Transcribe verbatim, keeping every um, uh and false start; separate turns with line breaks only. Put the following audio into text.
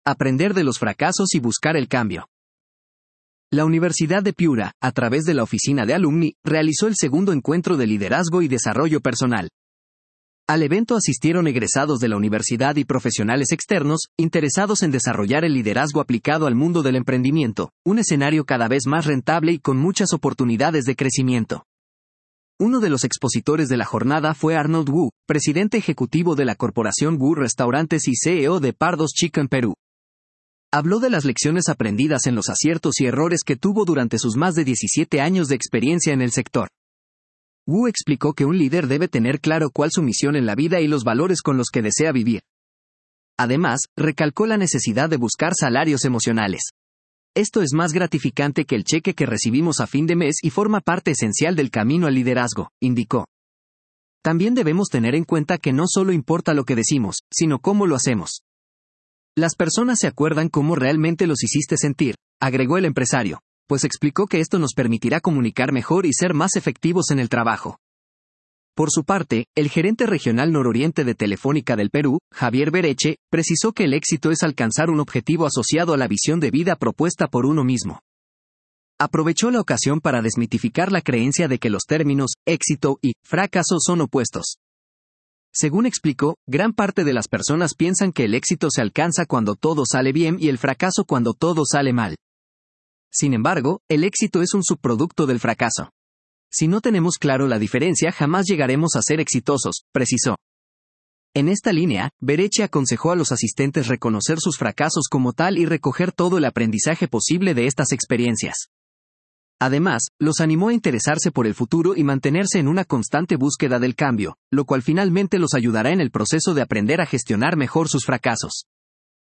aprender de los fracasos y buscar el cambio. La Universidad de Piura, a través de la oficina de alumni, realizó el segundo encuentro de liderazgo y desarrollo personal. Al evento asistieron egresados de la universidad y profesionales externos, interesados en desarrollar el liderazgo aplicado al mundo del emprendimiento, un escenario cada vez más rentable y con muchas oportunidades de crecimiento. Uno de los expositores de la jornada fue Arnold Wu, presidente ejecutivo de la corporación Wu Restaurantes y C E O de Pardos Chicken Perú. Habló de las lecciones aprendidas en los aciertos y errores que tuvo durante sus más de diecisiete años de experiencia en el sector. Wu explicó que un líder debe tener claro cuál su misión en la vida y los valores con los que desea vivir. Además, recalcó la necesidad de buscar salarios emocionales. Esto es más gratificante que el cheque que recibimos a fin de mes y forma parte esencial del camino al liderazgo, indicó. También debemos tener en cuenta que no solo importa lo que decimos, sino cómo lo hacemos. Las personas se acuerdan cómo realmente los hiciste sentir, agregó el empresario, pues explicó que esto nos permitirá comunicar mejor y ser más efectivos en el trabajo. Por su parte, el gerente regional nororiente de Telefónica del Perú, Javier Bereche, precisó que el éxito es alcanzar un objetivo asociado a la visión de vida propuesta por uno mismo. Aprovechó la ocasión para desmitificar la creencia de que los términos éxito y fracaso son opuestos. Según explicó, gran parte de las personas piensan que el éxito se alcanza cuando todo sale bien y el fracaso cuando todo sale mal. Sin embargo, el éxito es un subproducto del fracaso. Si no tenemos claro la diferencia, jamás llegaremos a ser exitosos, precisó. En esta línea, Bereche aconsejó a los asistentes reconocer sus fracasos como tal y recoger todo el aprendizaje posible de estas experiencias. Además, los animó a interesarse por el futuro y mantenerse en una constante búsqueda del cambio, lo cual finalmente los ayudará en el proceso de aprender a gestionar mejor sus fracasos.